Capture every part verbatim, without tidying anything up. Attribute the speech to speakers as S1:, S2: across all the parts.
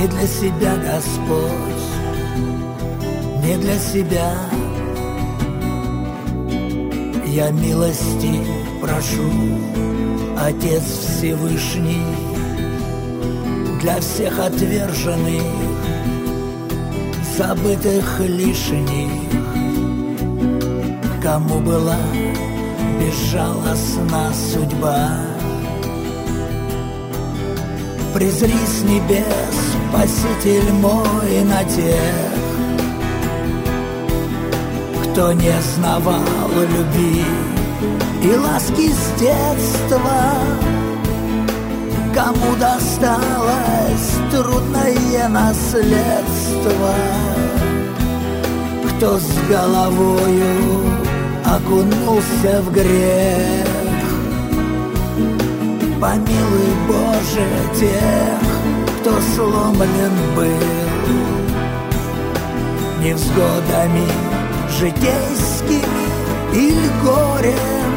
S1: Не для себя, Господь, не для себя. Я милости прошу, Отец Всевышний, для всех отверженных, забытых лишних, кому была безжалостна судьба. Презри с небес, Спаситель мой, на тех, кто не знавал любви и ласки с детства, кому досталось трудное наследство, кто с головою окунулся в грех. Помилуй, Боже, тех, кто сломлен был невзгодами житейскими или горем,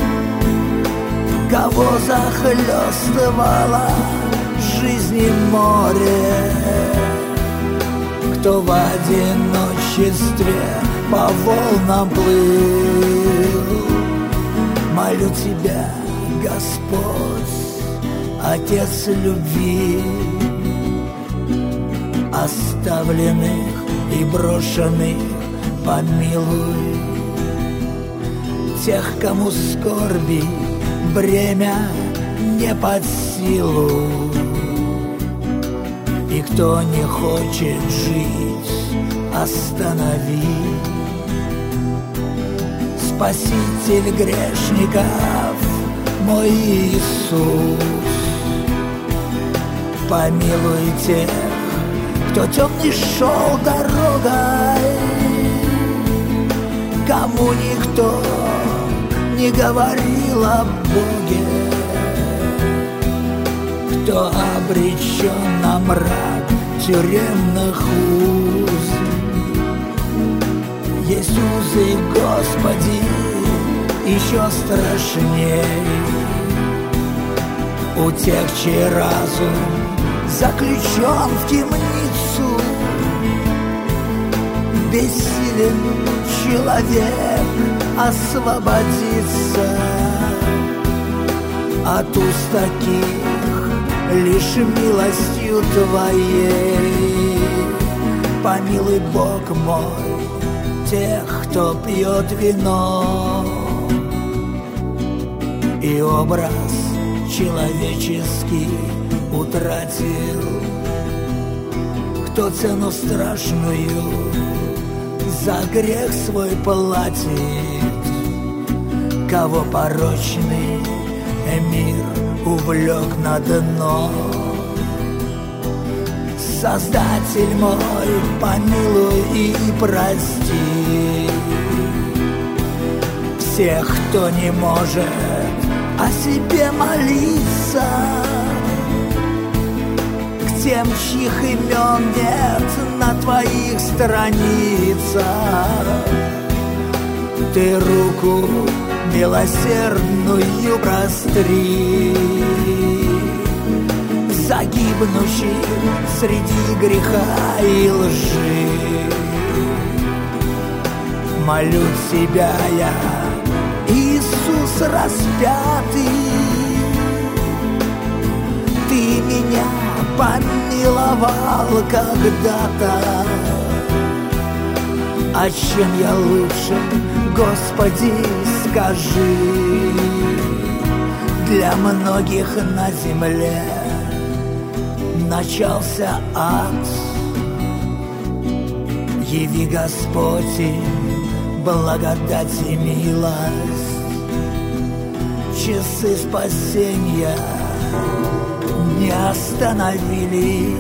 S1: кого захлёстывало жизни море, кто в одиночестве по волнам плыл. Молю Тебя, Господь, Отец любви, оставленных и брошенных помилуй, тех, кому скорби бремя не под силу, и кто не хочет жить, останови. Спаситель грешников, мой Иисус, помилуй тех, кто темный шел дорогой, кому никто не говорил о Боге, кто обречен на мрак тюремных уз. Есть узы, Господи, еще страшней у тех, чей разум заключен в темницу. Бессилен человек освободиться от уст таких лишь милостью Твоей. Помилуй, Бог мой, тех, кто пьет вино и образ человеческий утратил, кто цену страшную за грех свой платит, кого порочный мир увлек на дно. Создатель мой, помилуй и прости всех, кто не может о себе молиться, к тем, чьих имен нет на Твоих страницах. Ты руку милосердную простри загибнущих среди греха и лжи. Молю Тебя я, Иисус распятый, Ты меня помиловал когда-то. А чем я лучше, Господи, скажи? Для многих на земле начался ад. Яви, Господь, им благодать и милость. Часы спасения не остановились.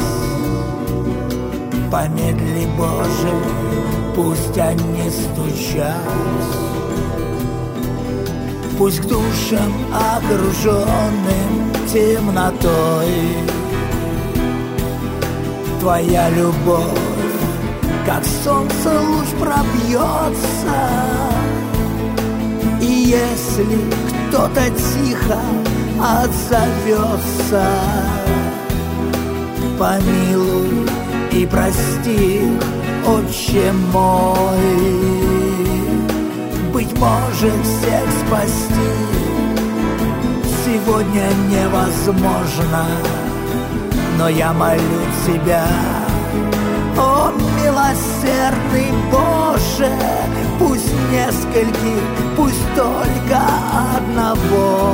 S1: Помедли, Боже, пусть они стучат. Пусть к душам, окруженным темнотой, Твоя любовь, как солнце, луч пробьется. И если кто-то тихо отзовется, помилуй и прости, Отче мой. Быть может, всех спасти сегодня невозможно, но я молю Тебя, о милосердный Боже, пусть нескольких, пусть только одного.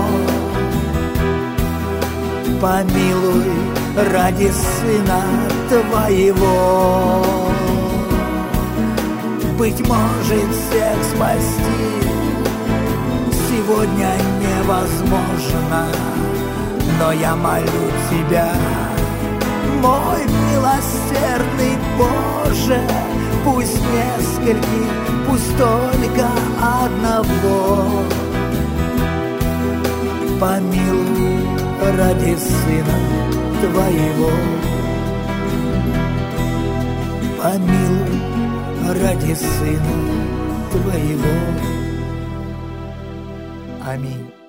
S1: Помилуй ради Сына Твоего. Быть может, всех спасти сегодня невозможно, но я молю Тебя, мой милосердный Боже, пусть нескольких, пусть только одного. Помилуй ради Сына Твоего. Помилуй ради Сына Твоего. Аминь.